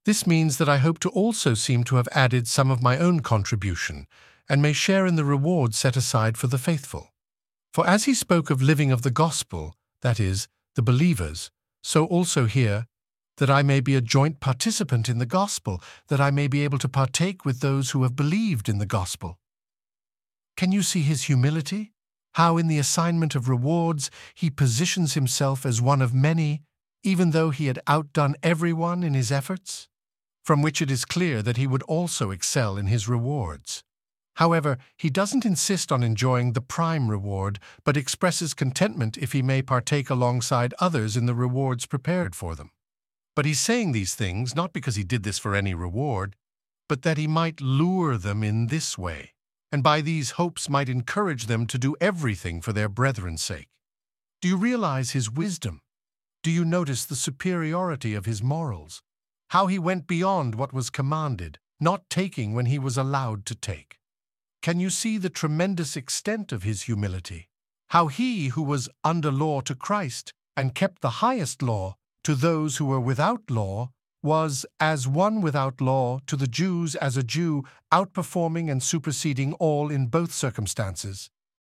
This means that I hope to also seem to have added some of my own contribution and may share in the reward set aside for the faithful. For as he spoke of living of the gospel, that is, the believers, so also here, that I may be a joint participant in the gospel, that I may be able to partake with those who have believed in the gospel. Can you see his humility? How in the assignment of rewards he positions himself as one of many, even though he had outdone everyone in his efforts? From which it is clear that he would also excel in his rewards. However, he doesn't insist on enjoying the prime reward, but expresses contentment if he may partake alongside others in the rewards prepared for them. But he's saying these things not because he did this for any reward, but that he might lure them in this way, and by these hopes might encourage them to do everything for their brethren's sake. Do you realize his wisdom? Do you notice the superiority of his morals? How he went beyond what was commanded, not taking when he was allowed to take. Can you see the tremendous extent of his humility? How he who was under law to Christ and kept the highest law to those who were without law was as one without law to the Jews as a Jew, outperforming and superseding all in both circumstances.